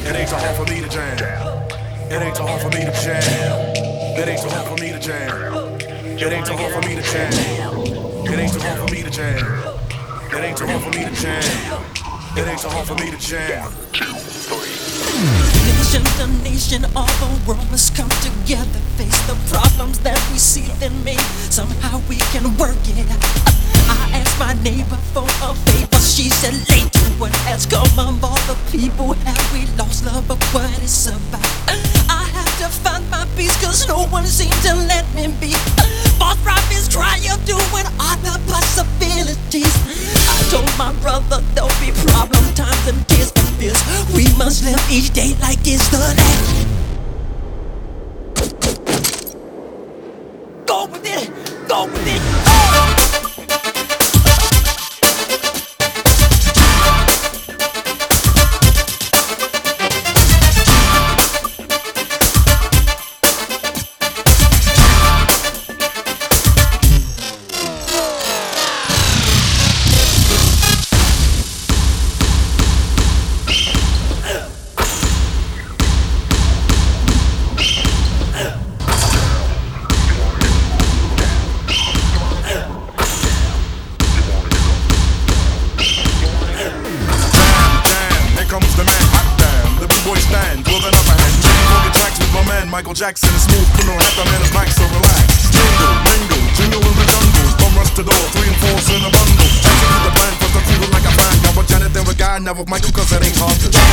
It ain't too hard for me to jam. It ain't too hard for me to jam. It ain't too hard for me to jam. It ain't too hard for me to jam. It ain't too hard for me to jam. It ain't too hard for me to jam. It ain't too hard for me to jam. Nation to nation, all the world must come together, face the problems that we see, then maybe somehow we can work it out. I asked my neighbor for a favor, she said, "Late, what has come of all the people? Have we lost love of what it's about?" I have to find my peace, cause no one seems to let me be. False prophets doing other possibilities. I told my brother there'll be problem times and tears for this. We must live each day like it's the last. Go with it, go with it. Michael Jackson, a smooth criminal, half the man is back, so relax. Jingle, mingle, jingle in the jungle. Bum rush the door, 3 and 4's in a bundle. Execute the plan, cause the fever like a fan. Now, but Janet, there a guy, never Michael, cause it ain't hard to